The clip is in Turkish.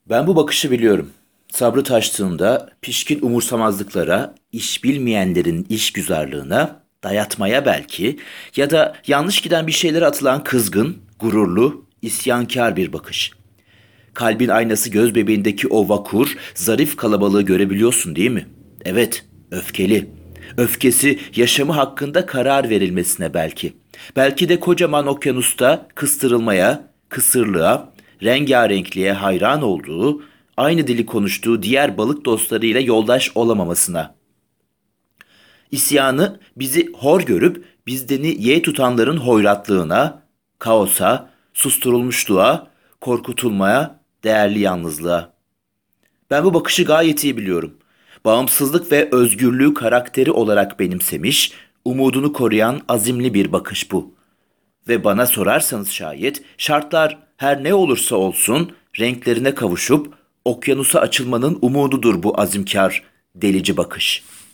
Ben bu bakışı biliyorum. Sabrı taştığında pişkin umursamazlıklara, iş bilmeyenlerin işgüzarlığına, dayatmaya belki ya da yanlış giden bir şeylere atılan kızgın, gururlu, isyankar bir bakış. Kalbin aynası göz bebeğindeki o vakur, zarif kalabalığı görebiliyorsun değil mi? Evet, öfkeli. Öfkesi yaşamı hakkında karar verilmesine belki. Belki de kocaman okyanusta kıstırılmaya, kısırlığa, rengarenkliğe hayran olduğu, aynı dili konuştuğu diğer balık dostlarıyla yoldaş olamamasına. İsyanı bizi hor görüp bizdeni ye tutanların hoyratlığına, kaosa, susturulmuşluğa, korkutulmaya, değerli yalnızlığa. Ben bu bakışı gayet iyi biliyorum. Bağımsızlık ve özgürlüğü karakteri olarak benimsemiş, umudunu koruyan azimli bir bakış bu. Ve bana sorarsanız şayet, şartlar her ne olursa olsun renklerine kavuşup okyanusa açılmanın umududur bu azimkar, delici bakış.''